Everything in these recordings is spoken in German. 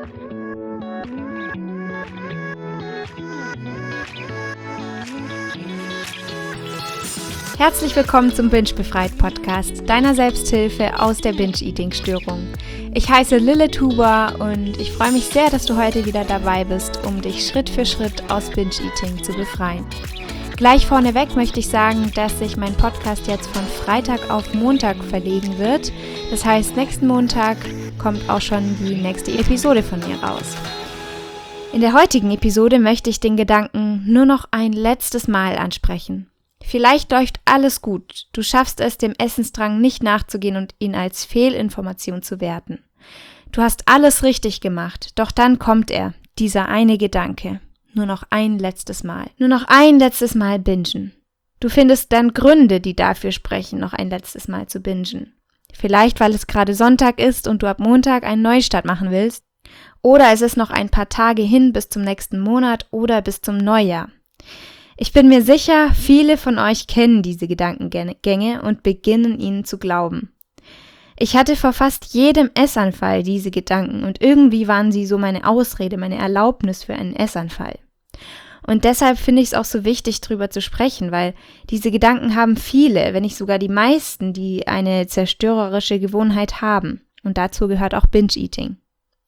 Herzlich willkommen zum Binge-Befreit-Podcast, deiner Selbsthilfe aus der Binge-Eating-Störung. Ich heiße Lilith Huber und ich freue mich sehr, dass du heute wieder dabei bist, um dich Schritt für Schritt aus Binge-Eating zu befreien. Gleich vorneweg möchte ich sagen, dass sich mein Podcast jetzt von Freitag auf Montag verlegen wird. Das heißt, nächsten Montag kommt auch schon die nächste Episode von mir raus. In der heutigen Episode möchte ich den Gedanken nur noch ein letztes Mal ansprechen. Vielleicht läuft alles gut, du schaffst es, dem Essensdrang nicht nachzugehen und ihn als Fehlinformation zu werten. Du hast alles richtig gemacht, doch dann kommt er, dieser eine Gedanke. Nur noch ein letztes Mal bingen. Du findest dann Gründe, die dafür sprechen, noch ein letztes Mal zu bingen. Vielleicht, weil es gerade Sonntag ist und du ab Montag einen Neustart machen willst. Oder es ist noch ein paar Tage hin bis zum nächsten Monat oder bis zum Neujahr. Ich bin mir sicher, viele von euch kennen diese Gedankengänge und beginnen ihnen zu glauben. Ich hatte vor fast jedem Essanfall diese Gedanken und irgendwie waren sie so meine Ausrede, meine Erlaubnis für einen Essanfall. Und deshalb finde ich es auch so wichtig, drüber zu sprechen, weil diese Gedanken haben viele, wenn nicht sogar die meisten, die eine zerstörerische Gewohnheit haben. Und dazu gehört auch Binge-Eating.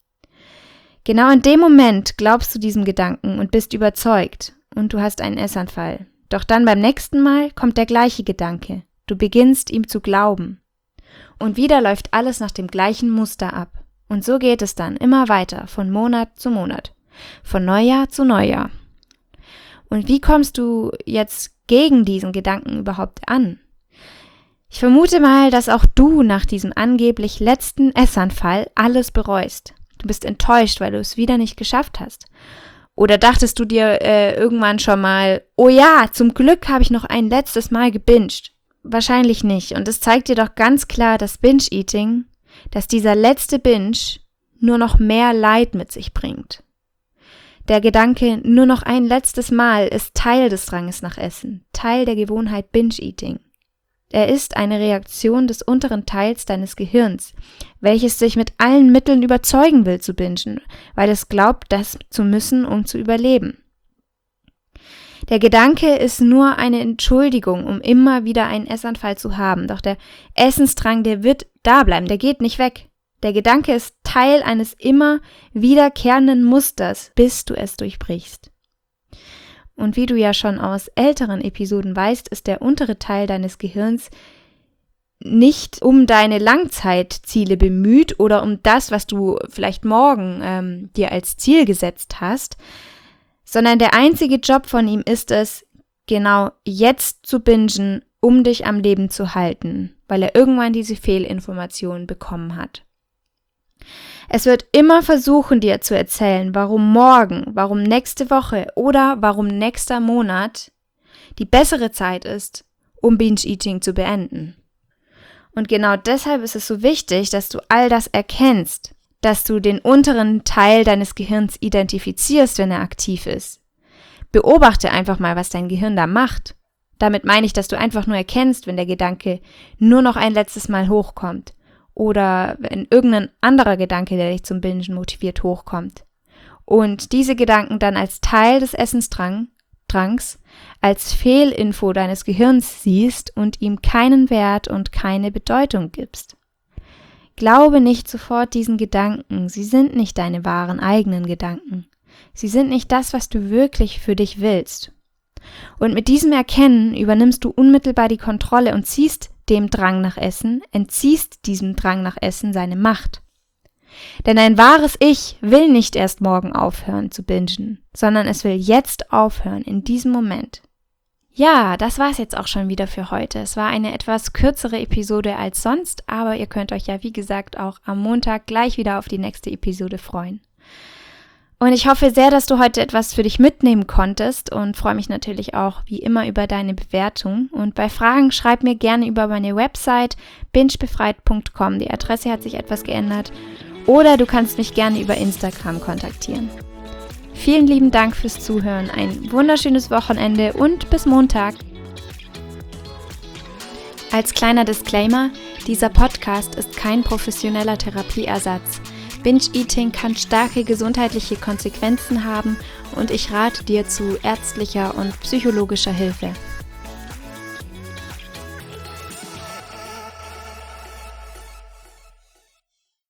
Genau in dem Moment glaubst du diesem Gedanken und bist überzeugt. Und du hast einen Essanfall. Doch dann beim nächsten Mal kommt der gleiche Gedanke. Du beginnst ihm zu glauben. Und wieder läuft alles nach dem gleichen Muster ab. Und so geht es dann immer weiter, von Monat zu Monat, von Neujahr zu Neujahr. Und wie kommst du jetzt gegen diesen Gedanken überhaupt an? Ich vermute mal, dass auch du nach diesem angeblich letzten Essanfall alles bereust. Du bist enttäuscht, weil du es wieder nicht geschafft hast. Oder dachtest du dir irgendwann schon mal, oh ja, zum Glück habe ich noch ein letztes Mal gebinged? Wahrscheinlich nicht. Und es zeigt dir doch ganz klar, dass Binge-Eating, dass dieser letzte Binge nur noch mehr Leid mit sich bringt. Der Gedanke, nur noch ein letztes Mal, ist Teil des Dranges nach Essen, Teil der Gewohnheit Binge-Eating. Er ist eine Reaktion des unteren Teils deines Gehirns, welches sich mit allen Mitteln überzeugen will zu bingen, weil es glaubt, das zu müssen, um zu überleben. Der Gedanke ist nur eine Entschuldigung, um immer wieder einen Essanfall zu haben, doch der Essensdrang, der wird da bleiben, der geht nicht weg. Der Gedanke ist Teil eines immer wiederkehrenden Musters, bis du es durchbrichst. Und wie du ja schon aus älteren Episoden weißt, ist der untere Teil deines Gehirns nicht um deine Langzeitziele bemüht oder um das, was du vielleicht morgen dir als Ziel gesetzt hast, sondern der einzige Job von ihm ist es, genau jetzt zu bingen, um dich am Leben zu halten, weil er irgendwann diese Fehlinformation bekommen hat. Es wird immer versuchen, dir zu erzählen, warum morgen, warum nächste Woche oder warum nächster Monat die bessere Zeit ist, um Binge-Eating zu beenden. Und genau deshalb ist es so wichtig, dass du all das erkennst, dass du den unteren Teil deines Gehirns identifizierst, wenn er aktiv ist. Beobachte einfach mal, was dein Gehirn da macht. Damit meine ich, dass du einfach nur erkennst, wenn der Gedanke nur noch ein letztes Mal hochkommt. Oder wenn irgendein anderer Gedanke, der dich zum Bingen motiviert, hochkommt. Und diese Gedanken dann als Teil des Essensdrangs, als Fehlinfo deines Gehirns siehst und ihm keinen Wert und keine Bedeutung gibst. Glaube nicht sofort diesen Gedanken, sie sind nicht deine wahren eigenen Gedanken. Sie sind nicht das, was du wirklich für dich willst. Und mit diesem Erkennen übernimmst du unmittelbar die Kontrolle und ziehst dem Drang nach Essen, entziehst diesem Drang nach Essen seine Macht. Denn ein wahres Ich will nicht erst morgen aufhören zu bingen, sondern es will jetzt aufhören, in diesem Moment. Ja, das war's jetzt auch schon wieder für heute. Es war eine etwas kürzere Episode als sonst, aber ihr könnt euch ja wie gesagt auch am Montag gleich wieder auf die nächste Episode freuen. Und ich hoffe sehr, dass du heute etwas für dich mitnehmen konntest und freue mich natürlich auch wie immer über deine Bewertung. Und bei Fragen schreib mir gerne über meine Website bingebefreit.com. Die Adresse hat sich etwas geändert. Oder du kannst mich gerne über Instagram kontaktieren. Vielen lieben Dank fürs Zuhören, ein wunderschönes Wochenende und bis Montag. Als kleiner Disclaimer, dieser Podcast ist kein professioneller Therapieersatz. Binge-Eating kann starke gesundheitliche Konsequenzen haben und ich rate dir zu ärztlicher und psychologischer Hilfe.